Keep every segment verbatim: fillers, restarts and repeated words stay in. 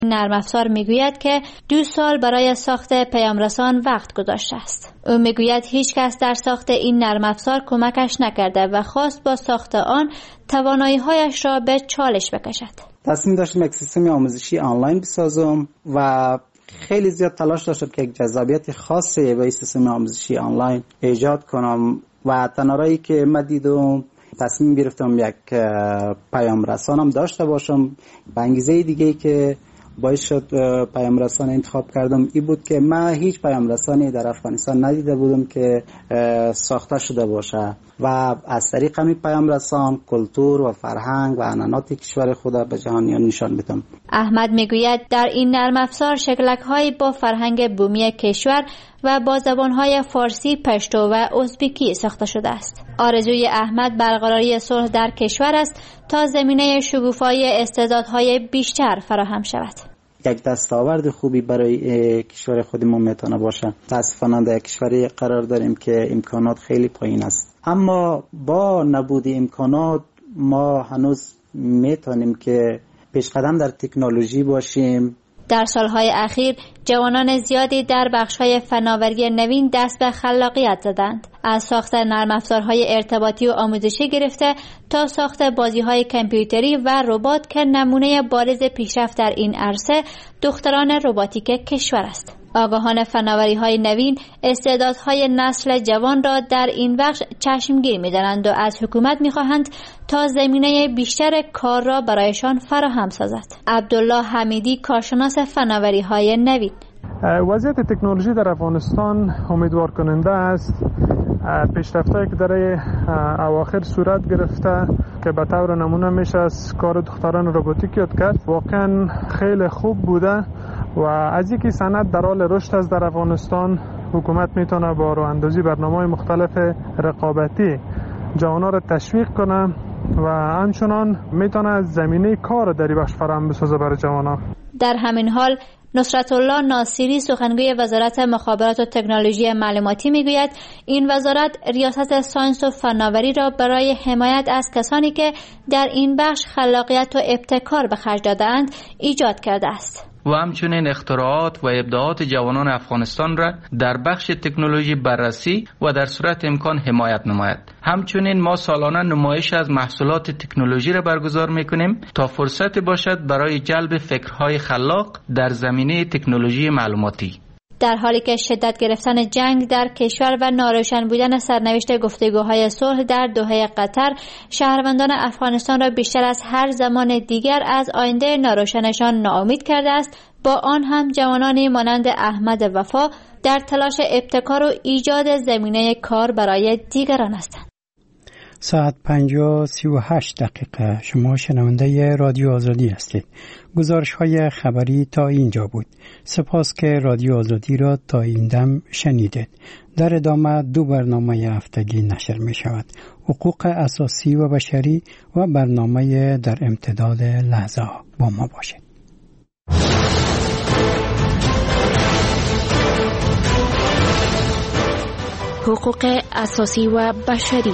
نرم افزار میگوید که دو سال برای ساخت پیامرسان وقت گذاشته است. او میگوید هیچ کس در ساخت این نرم افزار کمکش نکرده و خواست با ساخت آن توانایی‌هایش را به چالش بکشد. تصمیم داشتم یک سیستم آموزشی آنلاین بسازم و خیلی زیاد تلاش داشتم که یک جذابیت خاصی به این سیستم آموزشی آنلاین ایجاد کنم و تنارایی که من دیدم تصمیم گرفتم یک پیام رسانم داشته باشم. به انگیزه دیگه که باعث شد پیام رسان انتخاب کردم این بود که من هیچ پیام رسانی در افغانستان ندیده بودم که ساخته شده باشه و از طریق همین پیام رسان کلتور و فرهنگ و عنعنات کشور خود به جهانیان نشان بدم. احمد میگوید در این نرم افزار شکلک‌هایی با فرهنگ بومی کشور و با زبان‌های فارسی، پشتو و ازبکی ساخته شده است. آرزوی احمد برقراری صلح در کشور است تا زمینه شکوفایی استعدادهای بیشتر فراهم شود. یک دستاورد خوبی برای کشور خودمون میتونه باشه. متاسفانه در کشوری قرار داریم که امکانات خیلی پایین است، اما با نبود امکانات ما هنوز میتونیم که پیشقدم در تکنولوژی باشیم. در سالهای اخیر جوانان زیادی در بخش‌های فناوری نوین دست به خلاقیت زدند. از ساخت نرم افزارهای ارتباطی و آموزشی گرفته تا ساخت بازی‌های کامپیوتری و ربات که نمونه بارز پیشرفت در این عرصه دختران رباتیک کشور است. آگاهان فناوری‌های نوین استعدادهای نسل جوان را در این بخش چشمگیر می‌دارند و از حکومت می‌خواهند تا زمینه بیشتر کار را برایشان فراهم سازد. عبدالله حمیدی کارشناس فناوری‌های نوین: وضعیت تکنولوژی در افغانستان امیدوار کننده است. پیشرفت‌هایی که در اواخر صورت گرفته که به طور نمونه میشه از کار دختران رباتیک یاد کرد واقعا خیلی خوب بوده و از اینکه صنعت در حال رشد است در افغانستان، حکومت میتونه با راه‌اندازی برنامه‌های مختلف رقابتی جوانان را تشویق کنه و همچنان میتونه زمینه کار در این بخش فراهم بسازه برای جوانان. در همین حال نصرت الله ناصری سخنگوی وزارت مخابرات و تکنولوژی معلوماتی میگوید این وزارت ریاست ساینس و فناوری را برای حمایت از کسانی که در این بخش خلاقیت و ابتکار به خرج داده‌اند ایجاد کرده است و همچنین اختراعات و ابداعات جوانان افغانستان را در بخش تکنولوژی بررسی و در صورت امکان حمایت نماید. همچنین ما سالانه نمایش از محصولات تکنولوژی را برگزار میکنیم تا فرصت باشد برای جلب فکرهای خلاق در زمینه تکنولوژی معلوماتی. در حالی که شدت گرفتن جنگ در کشور و ناروشن بودن سرنوشت گفتگوهای صلح در دوحه قطر شهروندان افغانستان را بیشتر از هر زمان دیگر از آینده ناروشنشان ناامید کرده است، با آن هم جوانانی مانند احمد وفا در تلاش ابتکار و ایجاد زمینه کار برای دیگران هستند. ساعت پنج و سی و هشت دقیقه. شما شنونده رادیو آزادی هستید. گزارش های خبری تا اینجا بود. سپاس که رادیو آزادی را تا این دم شنیدید. در ادامه دو برنامه هفتگی نشر می شود: حقوق اساسی و بشری و برنامه در امتداد لحظه ها. با ما باشید. حقوق اساسی و بشری.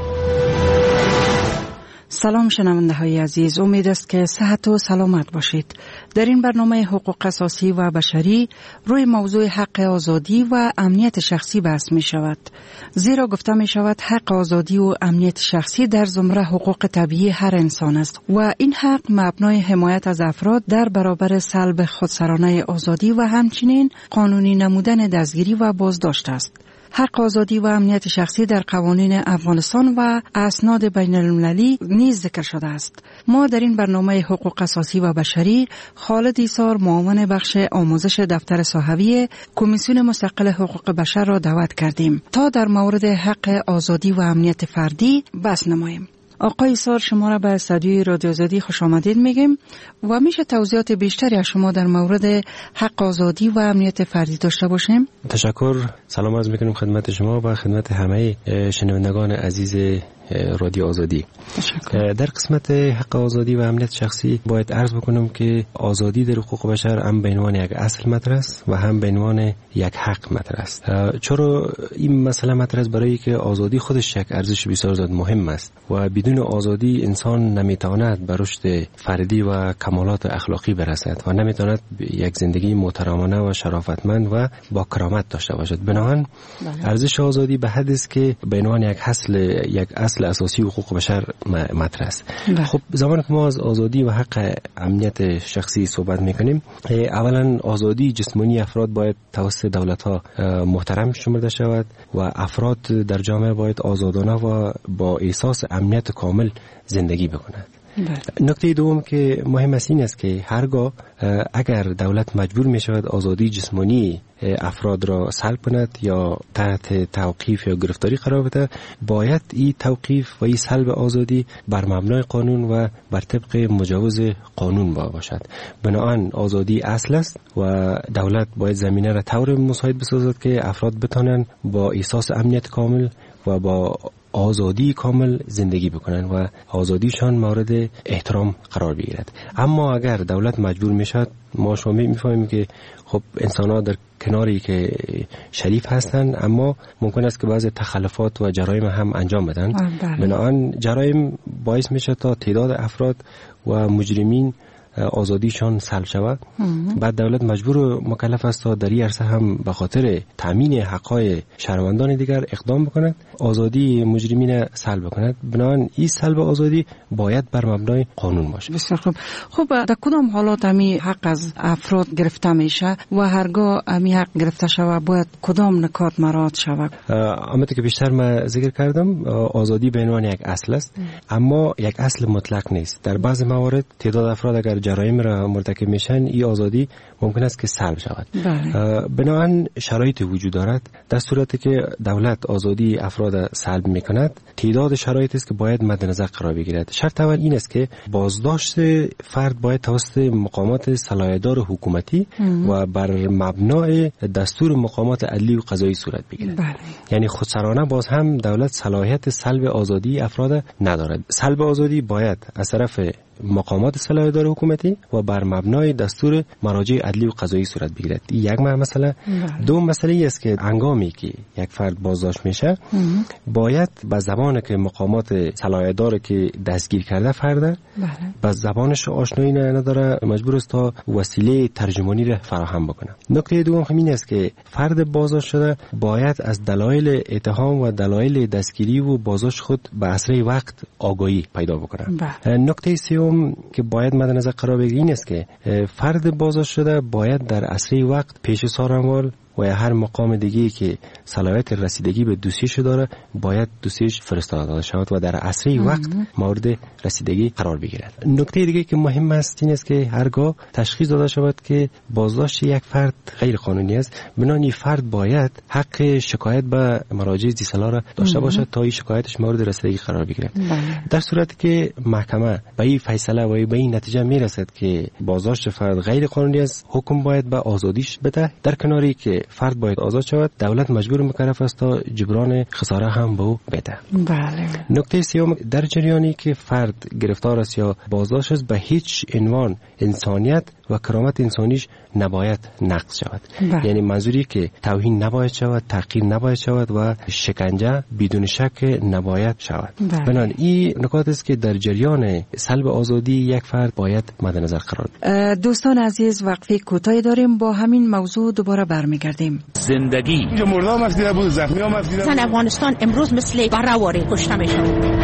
سلام شنونده های عزیز، امید است که صحت و سلامت باشید. در این برنامه حقوق اساسی و بشری روی موضوع حق آزادی و امنیت شخصی بحث می شود، زیرا گفته می شود حق آزادی و امنیت شخصی در زمره حقوق طبیعی هر انسان است و این حق مبنای حمایت از افراد در برابر سلب خودسرانه آزادی و همچنین قانونی نمودن دستگیری و بازداشت است. حق آزادی و امنیت شخصی در قوانین افغانستان و اسناد بین المللی نیز ذکر شده است. ما در این برنامه حقوق اساسی و بشری خالد ایسار، معاون بخش آموزش دفتر صحوی کمیسیون مستقل حقوق بشر را دعوت کردیم تا در مورد حق آزادی و امنیت فردی بحث نماییم. آقای ایسار، شما را به استودیوی رادیو آزادی خوش آمدید میگیم و میشه توضیحات بیشتری از شما در مورد حق آزادی و امنیت فردی داشته باشیم؟ تشکر. سلام عرض میکنیم خدمت شما و خدمت همه شنوندگان عزیز رادیو آزادی. در قسمت حق آزادی و امنیت شخصی باید عرض بکنم که آزادی در حقوق بشر هم به عنوان یک اصل مطرح است و هم به عنوان یک حق مطرح است. چرا این مسئله مطرح است؟ برای که آزادی خودش یک ارزش بسیار زیاد مهم است و بدون آزادی انسان نمیتواند به رشد فردی و کمالات اخلاقی برسد و نمیتواند یک زندگی محترمانه و شرافتمند و با کرامت داشته باشد. بنابراین ارزش آزادی به حد است که به عنوان یک اصل یک اصل اساسی حقوق بشر مطرح است. خب زمانی که ما از آزادی و حق امنیت شخصی صحبت میکنیم، اولا آزادی جسمانی افراد باید توسط دولت‌ها محترم شمرده شود و افراد در جامعه باید آزادانه و با احساس امنیت کامل زندگی بکنند. نکته دوم که مهم است این است که هرگاه اگر دولت مجبور می شود آزادی جسمانی افراد را سلب کند یا تحت توقیف یا گرفتاری قرار بده، باید این توقیف و این سلب آزادی بر مبنای قانون و بر طبق مجوز قانون باشد. بنابراین آزادی اصل است و دولت باید زمینه را طور مساعد بسازد که افراد بتوانند با احساس امنیت کامل و با آزادی کامل زندگی بکنن و آزادیشان مورد احترام قرار بگیرد. اما اگر دولت مجبور میشد، ما شما میفهمیم که خب انسان‌ها در کناری که شریف هستند اما ممکن است که بعضی تخلفات و جرایم هم انجام بدن. بنابراین جرایم باعث میشه تا تعداد افراد و مجرمین آزادیشان سلب شود. بعد دولت مجبور و مکلف است تا در این عرصه هم به خاطر تامین حقوق شهروندان دیگر اقدام بکند، آزادی مجرمین سلب بکند. بنابراین این سلب آزادی باید بر مبنای قانون باشه. بسیار خوب. خب در کدام حالات همی حق از افراد گرفته میشه و هرگاه همی حق گرفته شود باید کدام نکات مراعات شود؟ همونطور که بیشتر من ذکر کردم، آزادی به عنوان یک اصل است اما یک اصل مطلق نیست. در بعض موارد تعداد افراد اگر جرایم را مرتکب میشن، این آزادی ممکن است که سلب شود. بنابراین شرایط وجود دارد. در صورتی که دولت آزادی افراد سلب میکند، تعداد شرایطی است که باید مد نظر قرار بگیرد. شرط اول این است که بازداشت فرد باید توسط مقامات صلاحیت‌دار حکومتی ام. و بر مبنای دستور مقامات عدلی و قضایی صورت بگیرد. بله. یعنی خودسرانه باز هم دولت صلاحیت سلب آزادی افراد ندارد. سلب آزادی باید از طرف مقامات صلاحیت‌دار حکومتی و بر مبنای دستور مراجع عدلی و قضایی صورت بگیرد. این یک مسئله. دوم مسئله است که هنگامی که یک فرد بازداشت میشه باید به زبانی که مقامات صلاحیت‌دار که دستگیر کرده فرد به زبانش آشنایی نداره، مجبور است تا وسیله ترجمانی را فراهم بکنه. نکته دوم همین است که فرد بازداشت شده باید از دلایل اتهام و دلایل دستگیری و بازداشت خود به اسرع وقت آگاهی پیدا بکنه. نکته سوم که باید مد نظر قرار بگیرید این است که فرد بازداشت شده باید در اسرع وقت پیش سازمان و یا هر مقام دیگه‌ای که صلاحیت رسیدگی به دوسیش داره باید دوسیش فرستاده شود و در اسرع وقت مورد رسیدگی قرار بگیرد. نکته دیگه که مهم است این است که هرگاه تشخیص داده شود که بازداشت یک فرد غیر قانونی است، بنابراین فرد باید حق شکایت به مراجع ذی‌صلاح را داشته باشد تا این شکایتش مورد رسیدگی قرار بگیرد. در صورتی که محکمه به این فیصله و به این نتیجه میرسد که بازداشت فرد غیر قانونی است، حکم باید به آزادیش بده. در کناری که فرد باید آزاد شود، دولت مجبور مکلف است تا جبران خساره هم به او بده. بله. نکته سوم، در جریانی که فرد گرفتار است یا بازداشت است به هیچ عنوان انسانیت و کرامت انسانیش نباید نقض شود. بله. یعنی منظوری که توهین نباید شود، تحقیر نباید شود و شکنجه بدون شک نباید شود. بله. بنابراین این نکات است که در جریان سلب آزادی یک فرد باید مد نظر قرار گیرد. دوستان عزیز، وقفه کوتاهی داریم، با همین موضوع دوباره برمیگردیم. زندگی اینجا مردم از دیده بود، زخمی هم از دیده بود. افغانستان امروز مثل برآواره کشته میشن.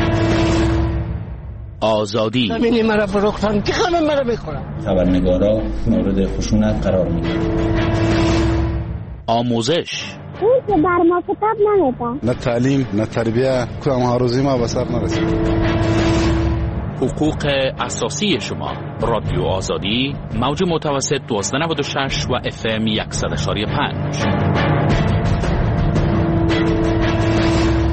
آزادی زمینی مرا فروختن که خانم مرا بخورم. خبرنگارا مورد خشونت قرار میگیرن. آموزش اون که بر ما کتاب نمیده. نه تعلیم نه تربیه، کدام ها روزی ما به سر نرسید. حقوق اساسی شما. رادیو آزادی، موج متوسط دوازده نود و شش و اف ام صد و شش و پنج.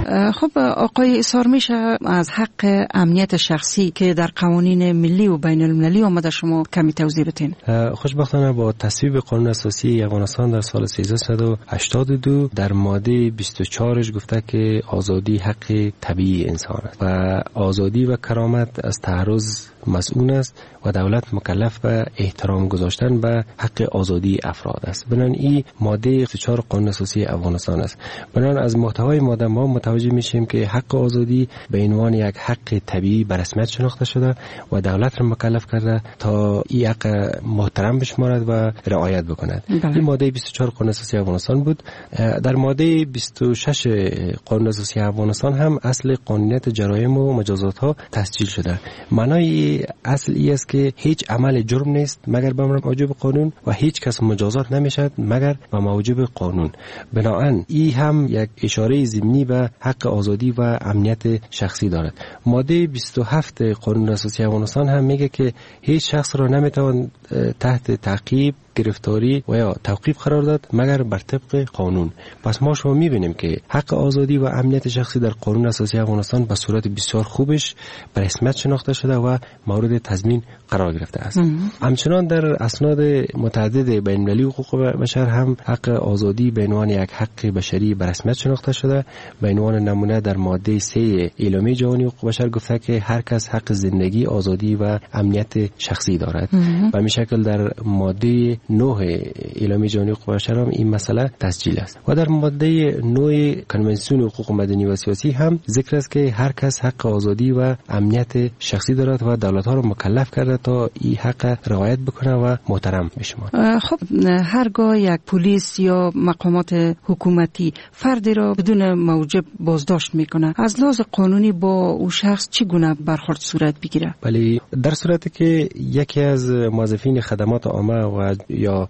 خب آقای ایثار، میشه از حق امنیت شخصی که در قوانین ملی و بین المللی آمده شما کمی توضیح بدین؟ خوشبختانه با تصویب قانون اساسی افغانستان در سال سیزده و هشتاد و دو در ماده بیست و چهارش گفته که آزادی حق طبیعی انسان است و آزادی و کرامت از تعرض مسئول است و دولت مکلف به احترام گذاشتن به حق آزادی افراد است. بنان این ماده بیست و چهار قانون اساسی افغانستان است. بنان از محتوای ماده ما متوجه میشیم که حق آزادی به عنوان یک حق طبیعی به رسمیت شناخته شده و دولت را مکلف کرده تا این حق محترم بشمارد و رعایت بکند. این ماده بیست و چهار قانون اساسی افغانستان بود. در ماده بیست و شش قانون اساسی افغانستان هم اصل قانونیت جرایم و مجازات ها تسجیل شده. معنای اصل ای است که هیچ عمل جرم نیست مگر به موجب قانون و هیچ کس مجازات نمیشد مگر به موجب قانون. بنابراین این هم یک اشاره ضمنی به حق آزادی و امنیت شخصی دارد. ماده بیست و هفت قانون اساسی افغانستان هم میگه که هیچ شخص را نمیتوان تحت تعقیب، گرفتاری و یا توقیف قرار داد مگر بر طبق قانون. پس ما شما میبینیم که حق آزادی و امنیت شخصی در قانون اساسی افغانستان به صورت بسیار خوبش به رسمیت شناخته شده و مورد تضمین قرار گرفته است. همچنان در اسناد متعدد بین المللی حقوق بشر هم حق آزادی به عنوان یک حق بشری به رسمیت شناخته شده. به عنوان نمونه در ماده سه اعلامیه جهانی حقوق بشر گفته که هر کس حق زندگی، آزادی و امنیت شخصی دارد. و به شکل در ماده نه اعلامیه جهانی حقوق بشر هم این مسئله تسجیل است. و در ماده نه کنوانسیون حقوق مدنی و سیاسی هم ذکر است که هر کس حق آزادی و امنیت شخصی دارد و دولت‌ها را مکلف کرده تا این حق رعایت بکنه و محترم بشمارد. خب هرگاه یک پلیس یا مقامات حکومتی فردی را بدون موجب بازداشت میکنه، از لحاظ قانونی با او شخص چگونه برخورد صورت بگیره؟ ولی در صورتی که یکی از موظفین خدمات عامه و یا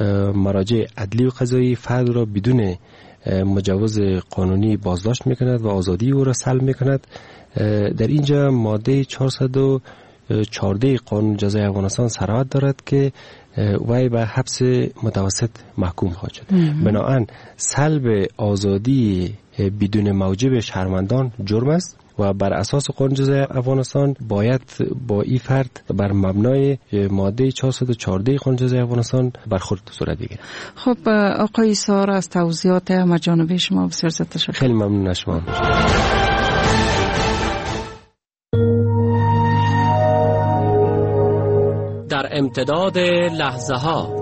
مراجع عدلی و قضایی فرد را بدون مجوز قانونی بازداشت میکند و آزادی او را سلب میکند، در اینجا ماده چهارصد و چهارده قانون جزای افغانستان صراحت دارد که وی به حبس متوسط محکوم خواهد شد. بنابراین سلب آزادی بدون موجب شهروندان جرم است و بر اساس قانون جزای افغانستان باید با این فرد بر مبنای ماده چهارصد و چهارده قانون جزای افغانستان برخورد صورت بگیرد. خب آقای ایثار، از توضیحات مجانبه شما بسیار زیاد تشکر. خیلی ممنون از شما. در امتداد لحظه ها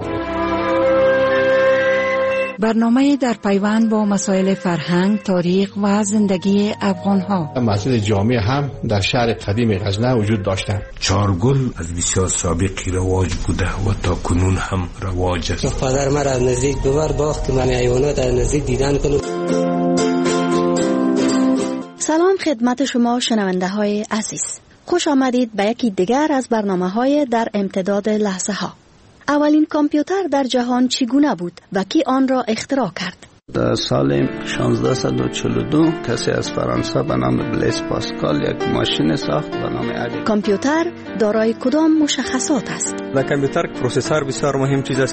برنامه در پیوند با مسائل فرهنگ، تاریخ و زندگی افغان ها. مسجد جامع هم در شهر قدیم غزنه وجود داشتند. چارگل از بسیار سابقی رواج بوده و تا کنون هم رواج است. پدر مرا از نزدیک ببر باخت که من حیوانات از نزدیک دیدن کنم. سلام خدمت شما شنونده های عزیز. خوش آمدید به یکی دیگر از برنامه های در امتداد لحظه ها. اولین کامپیوتر در جهان چگونه بود و کی آن را اختراع کرد؟ در سال شانزده و چهل و دو کسی از فرانسه به نام بلیس پاسکال یک ماشین ساخت به نام ادی. کامپیوتر دارای کدام مشخصات است؟ در کامپیوتر پروسسور بسیار مهم چیز است.